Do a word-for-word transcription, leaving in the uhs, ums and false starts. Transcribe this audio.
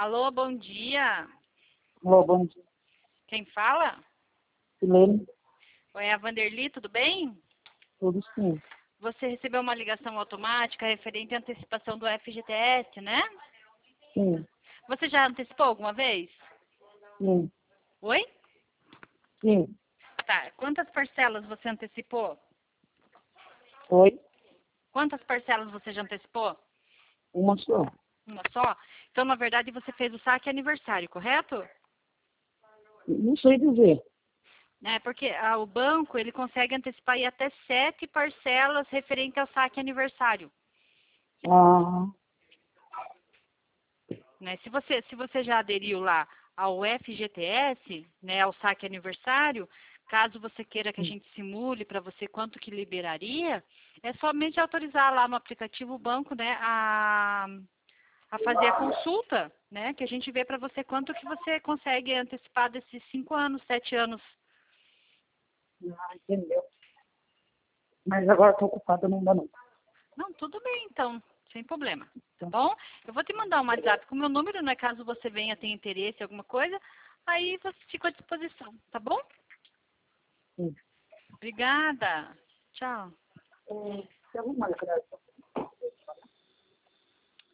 Alô, bom dia. Alô, bom dia. Quem fala? Silene, Oi, é a Vanderly, tudo bem? tudo sim. Você recebeu uma ligação automática referente à antecipação do F G T S, né? Sim, Você já antecipou alguma vez? sim, Oi? sim. Tá. Quantas parcelas você antecipou? Oi? Quantas parcelas você já antecipou? Uma só. Uma só? Então, na verdade, você fez o saque aniversário, correto? Não sei dizer. É, porque ah, o banco, ele consegue antecipar aí até sete parcelas referente ao saque aniversário. Ah, Né? Se você, se você já aderiu lá ao F G T S, né, ao saque aniversário, caso você queira que a gente simule para você quanto que liberaria, é somente autorizar lá no aplicativo o banco, né, a, a fazer a consulta, né, que a gente vê para você quanto que você consegue antecipar desses cinco anos, sete anos. ah, entendeu. Mas agora estou ocupada, não dá não. Não, tudo bem, então, sem problema, tá Então, bom? Eu vou te mandar um WhatsApp com o meu número, né, caso você venha ter interesse em alguma coisa, aí você fica à disposição, tá bom? sim. Obrigada. Tchau. É, tem alguma graça?